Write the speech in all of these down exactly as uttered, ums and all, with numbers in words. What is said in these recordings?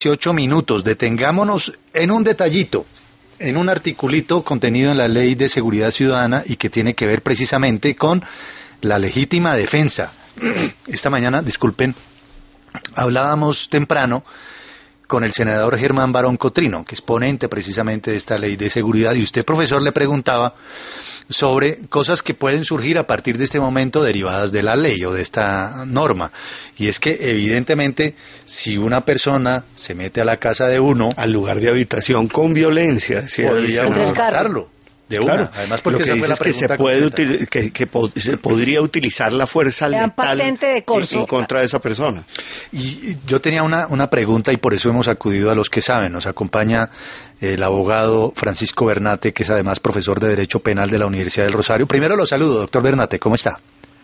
dieciocho minutos. Detengámonos en un detallito, en un articulito contenido en la Ley de Seguridad Ciudadana y que tiene que ver precisamente con la legítima defensa. Esta mañana, disculpen, hablábamos temprano con el senador Germán Barón Cotrino, que es ponente precisamente de esta ley de seguridad, y usted, profesor, le preguntaba sobre cosas que pueden surgir a partir de este momento derivadas de la ley o de esta norma, y es que evidentemente si una persona se mete a la casa de uno, al lugar de habitación con violencia, ¿sí? podría uno matarlo. De claro, una, además porque lo que esa fue la dice es que se, puede util, que, que po se podría utilizar la fuerza letal de en, en contra de esa persona. Y yo tenía una, una pregunta y por eso hemos acudido a los que saben. Nos acompaña el abogado Francisco Bernate, que es además profesor de Derecho Penal de la Universidad del Rosario. Primero lo saludo, doctor Bernate, ¿cómo está?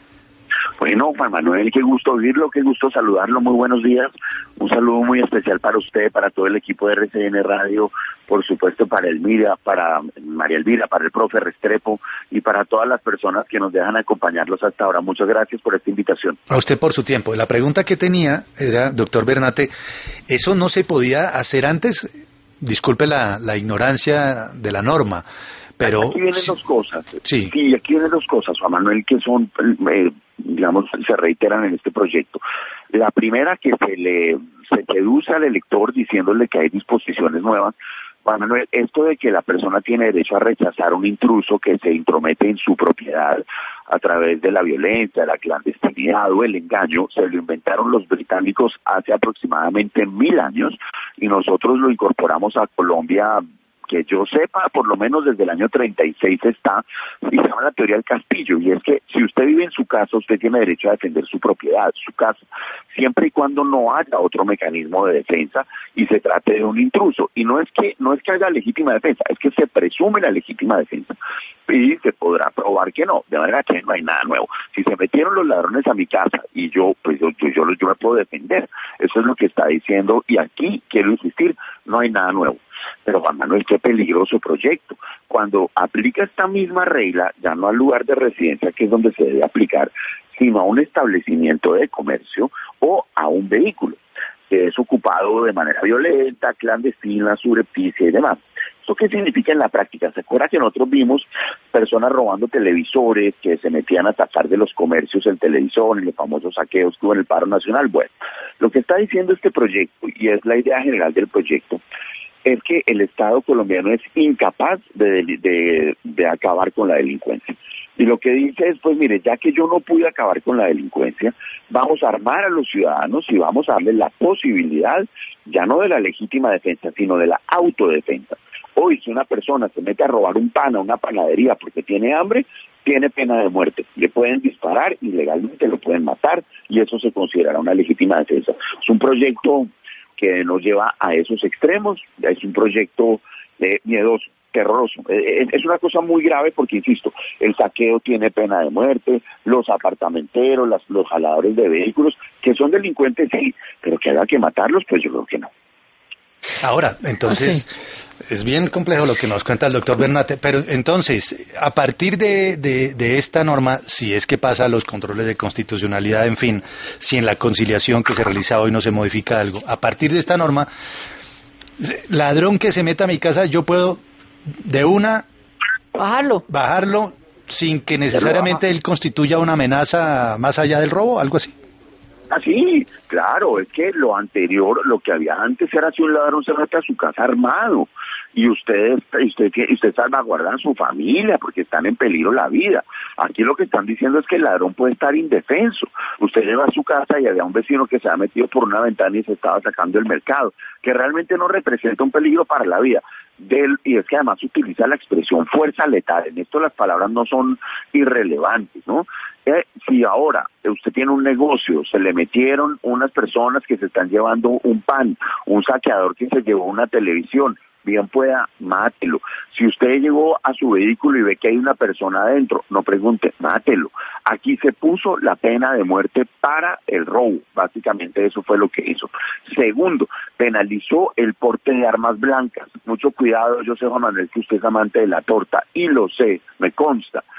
Bueno, Juan Manuel, qué gusto oírlo, qué gusto saludarlo, muy buenos días. Un saludo muy especial para usted, para todo el equipo de R C N Radio, por supuesto para Elmira, para María Elvira, para el profe Restrepo y para todas las personas que nos dejan acompañarlos hasta ahora. Muchas gracias por esta invitación. A usted por su tiempo. La pregunta que tenía era, doctor Bernate, ¿eso no se podía hacer antes? Disculpe la, la ignorancia de la norma, pero... Aquí vienen dos cosas. Sí. Sí, aquí vienen dos cosas, Juan Manuel, que son, eh, digamos, se reiteran en este proyecto. La primera, que se le se seduce al elector diciéndole que hay disposiciones nuevas. Juan Manuel, esto de que la persona tiene derecho a rechazar un intruso que se intromete en su propiedad a través de la violencia, la clandestinidad o el engaño, se lo inventaron los británicos hace aproximadamente mil años y nosotros lo incorporamos a Colombia, que yo sepa, por lo menos desde el año treinta y seis está, y se llama la teoría del castillo, y es que si usted vive en su casa, usted tiene derecho a defender su propiedad, su casa, siempre y cuando no haya otro mecanismo de defensa y se trate de un intruso. Y no es que no es que haya legítima defensa, es que se presume la legítima defensa y se podrá probar que no, de manera que no hay nada nuevo. Si se metieron los ladrones a mi casa y yo, pues yo, yo, yo, yo me puedo defender, eso es lo que está diciendo, y aquí quiero insistir, no hay nada nuevo. Pero Juan Manuel, qué peligroso proyecto. Cuando aplica esta misma regla, ya no al lugar de residencia, que es donde se debe aplicar, sino a un establecimiento de comercio o a un vehículo que es ocupado de manera violenta, clandestina, surrepticia y demás. ¿Esto qué significa en la práctica? ¿Se acuerda que nosotros vimos personas robando televisores, que se metían a sacar de los comercios el televisor en los famosos saqueos que hubo en el paro nacional? Bueno, lo que está diciendo este proyecto, y es la idea general del proyecto, es que el Estado colombiano es incapaz de, de, de acabar con la delincuencia. Y lo que dice es, pues mire, ya que yo no pude acabar con la delincuencia, vamos a armar a los ciudadanos y vamos a darles la posibilidad, ya no de la legítima defensa, sino de la autodefensa. Hoy, si una persona se mete a robar un pan a una panadería porque tiene hambre, tiene pena de muerte. Le pueden disparar, ilegalmente lo pueden matar, y eso se considerará una legítima defensa. Es un proyecto que nos lleva a esos extremos, es un proyecto eh, miedoso, terroroso. Eh, es una cosa muy grave porque, insisto, el saqueo tiene pena de muerte, los apartamenteros, las, los jaladores de vehículos, que son delincuentes, sí, pero que haya que matarlos, pues yo creo que no. Ahora, entonces, sí, es bien complejo lo que nos cuenta el doctor Bernate, pero entonces, a partir de, de, de esta norma, si es que pasa los controles de constitucionalidad, en fin, si en la conciliación que se realiza hoy no se modifica algo, a partir de esta norma, ladrón que se meta a mi casa, yo puedo de una bajarlo, bajarlo sin que necesariamente él constituya una amenaza más allá del robo, algo así. Ah, sí, claro, es que lo anterior, lo que había antes era si un ladrón se mete a su casa armado y ustedes, usted, usted salvaguardan su familia porque están en peligro la vida. Aquí lo que están diciendo es que el ladrón puede estar indefenso. Usted llega a su casa y había un vecino que se ha metido por una ventana y se estaba sacando el mercado, que realmente no representa un peligro para la vida. Del, y es que además utiliza la expresión fuerza letal. En esto las palabras no son irrelevantes, ¿no? Eh, si ahora usted tiene un negocio, se le metieron unas personas que se están llevando un pan, un saqueador que se llevó una televisión, bien pueda, mátelo. Si usted llegó a su vehículo y ve que hay una persona adentro, no pregunte, mátelo. Aquí se puso la pena de muerte para el robo, básicamente eso fue lo que hizo. Segundo, penalizó el porte de armas blancas. Mucho cuidado, yo sé, Juan Manuel, que usted es amante de la torta, y lo sé, me consta.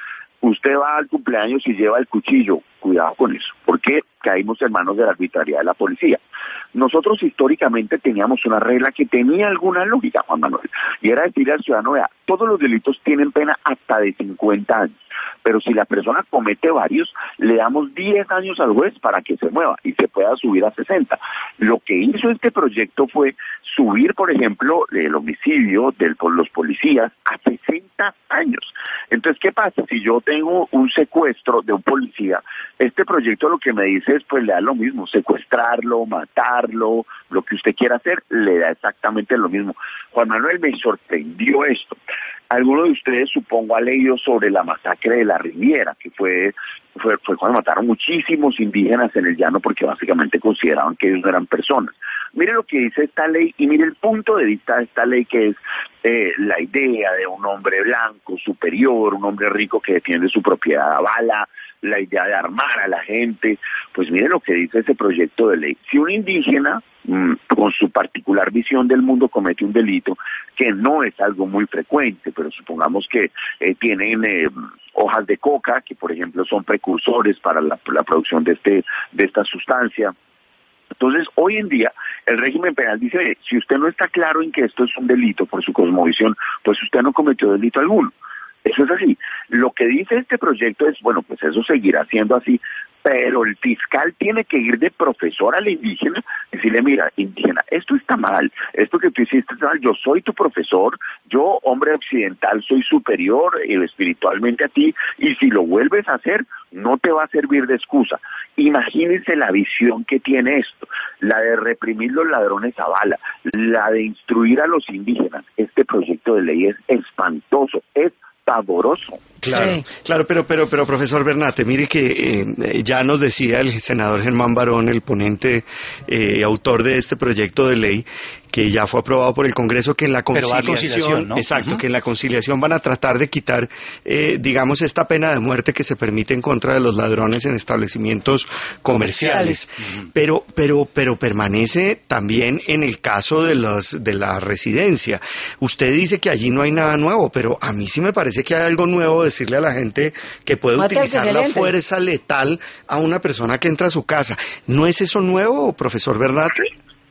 Usted va al cumpleaños y lleva el cuchillo, cuidado con eso, porque caímos en manos de la arbitrariedad de la policía. Nosotros históricamente teníamos una regla que tenía alguna lógica, Juan Manuel, y era decirle al ciudadano, vea, todos los delitos tienen pena hasta de cincuenta años, pero si la persona comete varios, le damos diez años al juez para que se mueva y se pueda subir a sesenta. Lo que hizo este proyecto fue subir, por ejemplo, el homicidio de los policías a sesenta años. Entonces, ¿qué pasa? Si yo tengo un secuestro de un policía, este proyecto lo que me dice es, pues le da lo mismo, secuestrarlo, matarlo, lo que usted quiera hacer, le da exactamente lo mismo. Juan Manuel, me sorprendió esto. Alguno de ustedes, supongo, ha leído sobre la masacre de la Riviera, que fue, fue, fue cuando mataron muchísimos indígenas en el llano porque básicamente consideraban que ellos no eran personas. Mire lo que dice esta ley y mire el punto de vista de esta ley, que es eh, la idea de un hombre blanco superior, un hombre rico que defiende su propiedad a bala, la idea de armar a la gente. Pues mire lo que dice ese proyecto de ley. Si un indígena, mmm, con su particular visión del mundo, comete un delito, que no es algo muy frecuente, pero supongamos que eh, tienen eh, hojas de coca, que por ejemplo son precursores para la, la producción de este de esta sustancia. Entonces, hoy en día, el régimen penal dice, si usted no está claro en que esto es un delito por su cosmovisión, pues usted no cometió delito alguno. Eso es así. Lo que dice este proyecto es, bueno, pues eso seguirá siendo así, pero el fiscal tiene que ir de profesor al indígena y decirle, mira, indígena, esto está mal, esto que tú hiciste está mal, yo soy tu profesor, yo, hombre occidental, soy superior eh, espiritualmente a ti, y si lo vuelves a hacer, no te va a servir de excusa. Imagínense la visión que tiene esto, la de reprimir los ladrones a bala, la de instruir a los indígenas. Este proyecto de ley es espantoso, es pavoroso. Claro, Sí. claro, pero, pero, pero, profesor Bernate, mire que eh, ya nos decía el senador Germán Barón, el ponente, eh, autor de este proyecto de ley, que ya fue aprobado por el Congreso, que en la Pero va a conciliación, conciliación, ¿no? exacto, Uh-huh. que en la conciliación van a tratar de quitar, eh, digamos, esta pena de muerte que se permite en contra de los ladrones en establecimientos comerciales. Uh-huh. Pero, pero, pero permanece también en el caso de los, de la residencia. Usted dice que allí no hay nada nuevo, pero a mí sí me parece que hay algo nuevo decirle a la gente que puede Mate al que utilizar se la le entre. fuerza letal a una persona que entra a su casa. ¿No es eso nuevo, profesor Bernate?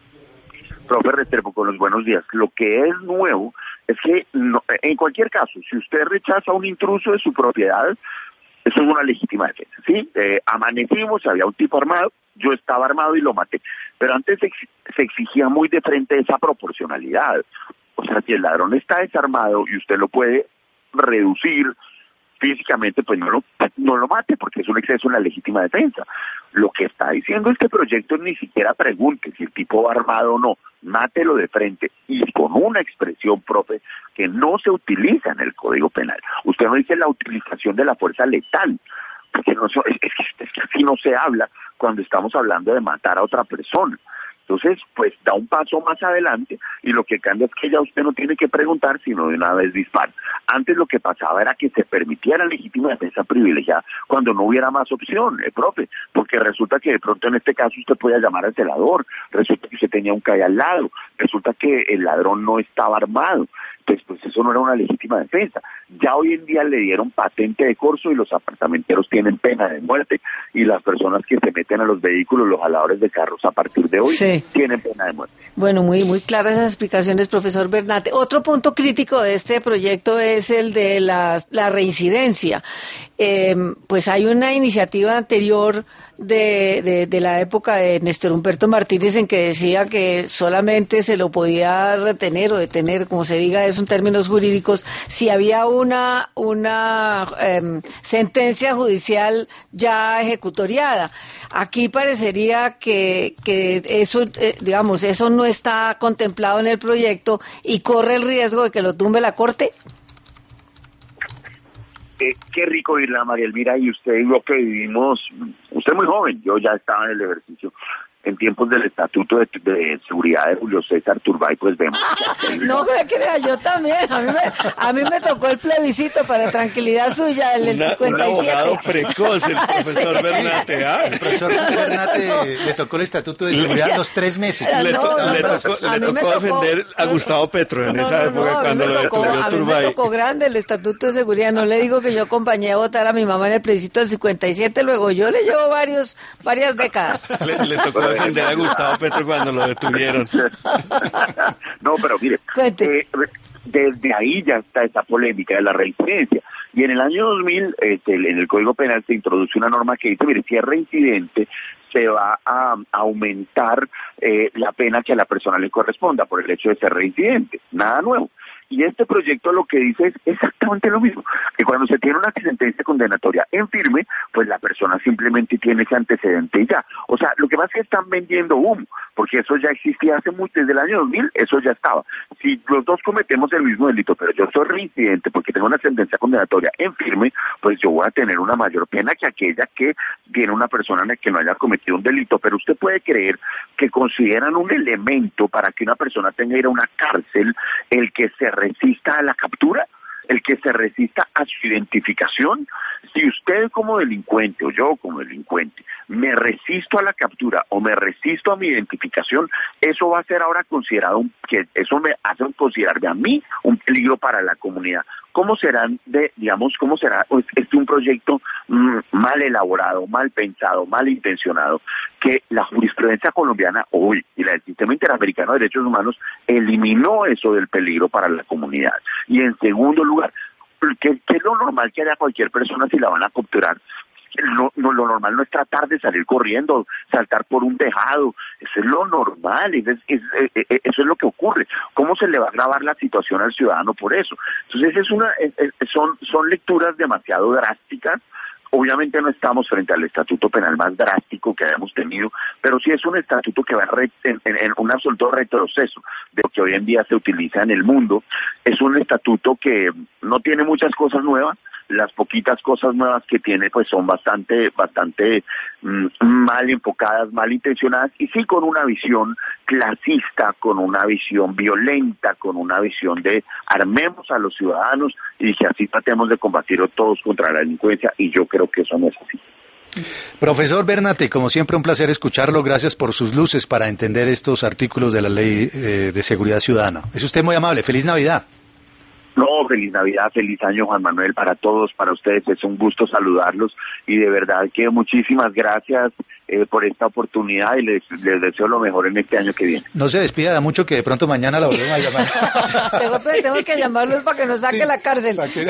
Profe Restrepo, con los buenos días. Lo que es nuevo es que, no, en cualquier caso, si usted rechaza a un intruso de su propiedad, eso es una legítima defensa, ¿sí? Eh, amanecimos, había un tipo armado, yo estaba armado y lo maté. Pero antes se, ex- se exigía muy de frente esa proporcionalidad. O sea, si el ladrón está desarmado y usted lo puede reducir físicamente, pues no lo, no lo mate, porque es un exceso en la legítima defensa. Lo que está diciendo este proyecto ni siquiera pregunte si el tipo va armado o no, mátelo de frente, y con una expresión, profe, que no se utiliza en el Código Penal. Usted no dice la utilización de la fuerza letal, porque no, es, es, que, es que así no se habla cuando estamos hablando de matar a otra persona. Entonces, pues da un paso más adelante y lo que cambia es que ya usted no tiene que preguntar, sino de una vez dispara. Antes lo que pasaba era que se permitía la legítima defensa privilegiada cuando no hubiera más opción, eh, profe, porque resulta que de pronto en este caso usted podía llamar al celador, resulta que usted tenía un calle al lado, resulta que el ladrón no estaba armado. Entonces, pues eso no era una legítima defensa. Ya hoy en día le dieron patente de corso y los apartamenteros tienen pena de muerte, y las personas que se meten a los vehículos, los jaladores de carros, a partir de hoy, Sí. tienen pena de muerte. Bueno, muy muy claras esas explicaciones, profesor Bernate. Otro punto crítico de este proyecto es el de la, la reincidencia. Eh, pues hay una iniciativa anterior de, de, de la época de Néstor Humberto Martínez en que decía que solamente se lo podía retener o detener, como se diga eso en términos jurídicos, si había una, una eh, sentencia judicial ya ejecutoriada. Aquí parecería que, que eso, eh, digamos, eso no está contemplado en el proyecto y corre el riesgo de que lo tumbe la Corte. Eh, qué rico oírla, María Elvira, y usted y lo que vivimos, usted es muy joven, yo ya estaba en el ejercicio, en tiempos del Estatuto de, de Seguridad de Julio César Turbay, pues vemos. No me crea, yo también. A mí me, a mí me tocó el plebiscito para tranquilidad suya, el del Una, cincuenta y siete. un abogado precoz, el profesor Sí. Bernate, ¿ah? El profesor Bernate No. le tocó el Estatuto de Seguridad a los tres meses. Le, to- No, no, le no. tocó, A le mí me tocó tocó- defender a Gustavo Petro en No, esa no, época no, a mí cuando me lo tocó- detuvo A mí me Turbay. tocó grande el Estatuto de Seguridad. No le digo que yo acompañé a votar a mi mamá en el plebiscito del cincuenta y siete, luego yo le llevo varios, varias décadas. Le, le tocó defender a Gustavo Petro cuando lo detuvieron. No, pero mire, Cuente. eh, desde ahí ya está esa polémica de la reincidencia. Y en el año dos mil, este, en el Código Penal se introduce una norma que dice, mire, si es reincidente, se va a, a aumentar eh, la pena que a la persona le corresponda por el hecho de ser reincidente. Nada nuevo. Y este proyecto lo que dice es exactamente lo mismo, que cuando se tiene una sentencia condenatoria en firme, pues la persona simplemente tiene ese antecedente y ya. O sea, lo que pasa es que están vendiendo humo, porque eso ya existía hace mucho, desde el año dos mil, eso ya estaba. Si los dos cometemos el mismo delito, pero yo soy reincidente porque tengo una sentencia condenatoria en firme, pues yo voy a tener una mayor pena que aquella que tiene una persona que no haya cometido un delito. Pero usted puede creer que consideran un elemento para que una persona tenga que ir a una cárcel el que se resista a la captura, el que se resista a su identificación. Si usted como delincuente o yo como delincuente me resisto a la captura o me resisto a mi identificación, eso va a ser ahora considerado un, que eso me hace considerarme a mí un peligro para la comunidad. ¿Cómo serán de, digamos, cómo será este un proyecto mmm, mal elaborado, mal pensado, mal intencionado, que la jurisprudencia colombiana hoy y la del Sistema Interamericano de Derechos Humanos eliminó eso del peligro para la comunidad? Y en segundo lugar, ¿qué, qué es lo normal que haya cualquier persona si la van a capturar? No, no, lo normal no es tratar de salir corriendo, saltar por un tejado. Eso es lo normal, es, es, es, eso es lo que ocurre. ¿Cómo se le va a agravar la situación al ciudadano por eso? Entonces es una, es, es, son, son lecturas demasiado drásticas. Obviamente no estamos frente al estatuto penal más drástico que hayamos tenido, pero sí es un estatuto que va en, en, en un absoluto retroceso de lo que hoy en día se utiliza en el mundo. Es un estatuto que no tiene muchas cosas nuevas. Las poquitas cosas nuevas que tiene pues son bastante bastante mmm, mal enfocadas, mal intencionadas, y sí con una visión clasista, con una visión violenta, con una visión de armemos a los ciudadanos y que así tratemos de combatir todos contra la delincuencia, y yo creo que eso no es así. Profesor Bernate, como siempre un placer escucharlo, gracias por sus luces para entender estos artículos de la Ley eh, de Seguridad Ciudadana. Es usted muy amable, feliz Navidad. No, feliz Navidad, feliz año, Juan Manuel, para todos, para ustedes. Es un gusto saludarlos y de verdad que muchísimas gracias eh, por esta oportunidad y les, les deseo lo mejor en este año que viene. No se despida mucho, que de pronto mañana la volvemos a llamar. tengo, tengo que llamarlos para que nos saque Sí, la cárcel. que...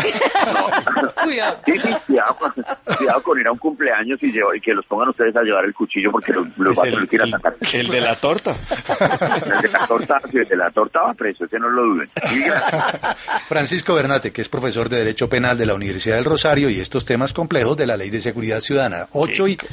Cuidado. Sí, sí, cuidado, cuidado con ir a un cumpleaños y, llevar, y que los pongan ustedes a llevar el cuchillo porque los, los va a tener que ir a sacar. El de la torta. El de la torta, sí, el de la torta va preso, ese no lo duden. Sí, gracias. Francisco Bernate, que es profesor de Derecho Penal de la Universidad del Rosario y estos temas complejos de la Ley de Seguridad Ciudadana. ocho y